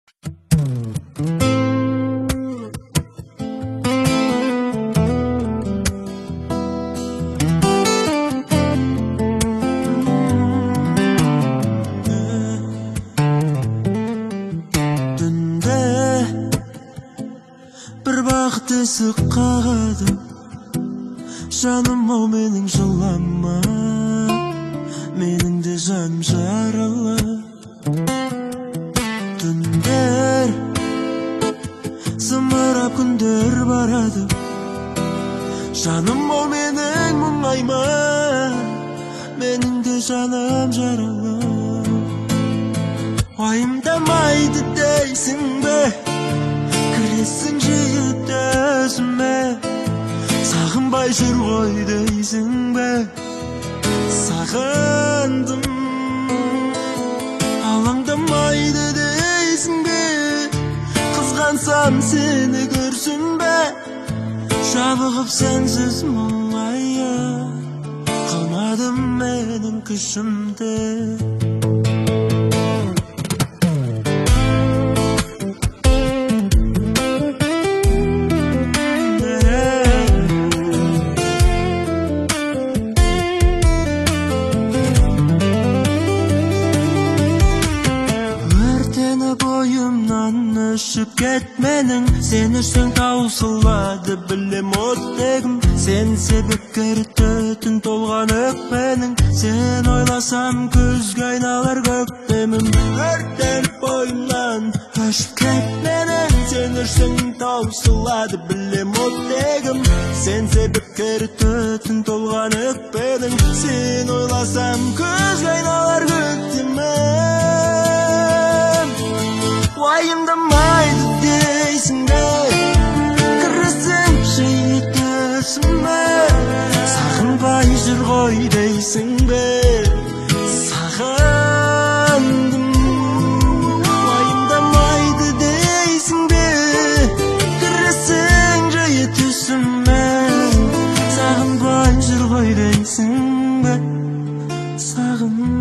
Bir baqıt esik qağadı Жаным ау менің жылама Менің де жаным жаралы Түндер Зымырап күндер барады Жаным ау менің мұңайма Менің де жаным жаралы Уайымдамайды дейсің бе Кіресің жиып өзіме Сағынбай жүр ғой дейсің бе Сағындым Алаңдамайды дейсің бе Қызғансам сені көрсін бе Жабығып сенсіз мұңая Қалмадым менің күшімде Өшіп кетменің Сен үшін таусылады білем оттегім Сен себепкер түтін толған өкпенің Сен ойласам күзге айналар көктемім Өрттеніп бойымнан өшіп кетменің Сен үшін таусылады білем оттегім Сен себепкер түтін толған өкпенің Сен ойласам күзге айналар көктемім Уайымдамайды дейсің бе Кірісің жиып өзіме Сағынбай жүр ғой дейсің бе Сағындым Уайымдамайды дейсің бе Кірісің жиып өзіме Сағынбай жүр ғой дейсің бе Сағындым